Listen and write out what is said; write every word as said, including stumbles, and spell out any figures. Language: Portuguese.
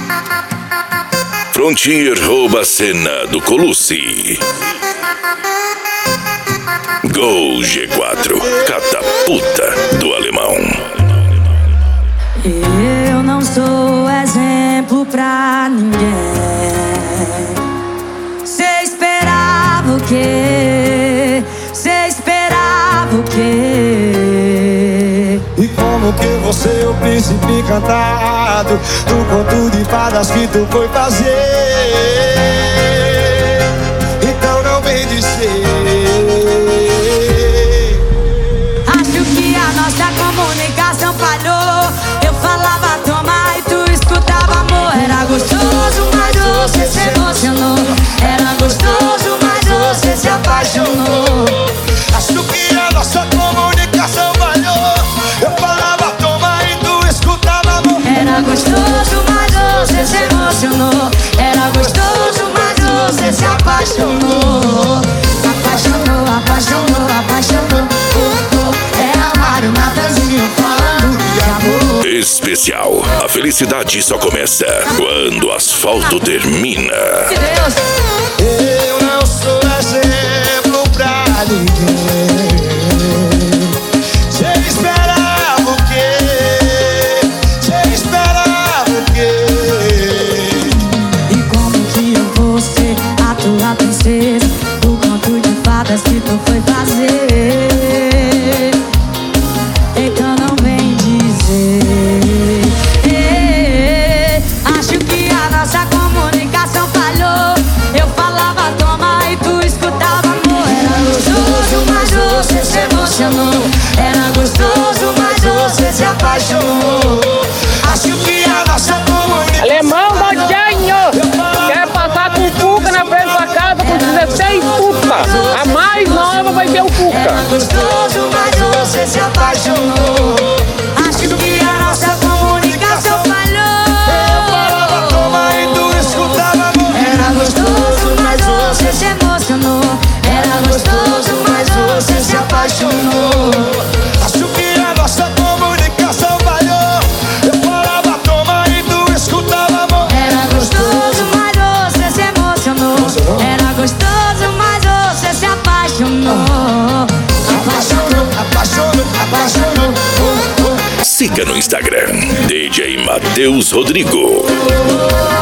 Frontier rouba a cena do Colucci. Gol G quatro, catapulta do alemão. Eu não sou exemplo pra ninguém. Cê esperava o quê? Cê esperava o quê? E como que você é o príncipe encantado do conto de fadas que tu foi fazer? Então não vem dizer. Acho que a nossa comunicação falhou. Eu falava toma e tu escutava amor. Era gostoso, mas você se emocionou. Era gostoso, mas você se apaixonou. Acho que a nossa comunicação falhou. Eu falava toma e tu escutava amor. Era gostoso, mas você se emocionou. Era gostoso, mas você se apaixonou. Apaixonou, apaixonou, apaixonou. Oh, oh. É amar o Natanzinho falando de amor. Especial. A felicidade só começa quando o asfalto termina. Que Deus. Eu não sou exemplo pra ninguém. Cê esperava o quê? Cê esperava o quê? E como que eu vou ser a tua princesa? O conto de fadas que tu foi fazer. Então não vem dizer. eh, Acho que a nossa comunicação falhou. Eu falava toma e tu escutava amor. Era gostoso, mas você se emocionou. Era gostoso, mas você se apaixonou. Acho que a nossa comunicação. Alemão Bodinho quer passar com o Cuca na frente da casa com dezesseis puta. A mais nova vai ter o Cuca. Era gostoso, mas você se apaixonou. Acho que a nossa comunicação falhou. Falava toma e tu escutava amor. Era gostoso, mas você se emocionou. Era gostoso, mas você se apaixonou. Acho que a nossa comunicação falhou. Eu falava toma e tu escutava amor. Era gostoso, mas você se emocionou. Era gostoso, mas você se apaixonou. Apaixonou, apaixonou, apaixonou. Oh, oh. Siga no Instagram, D J Matheus Rodrigo. Apaixonou.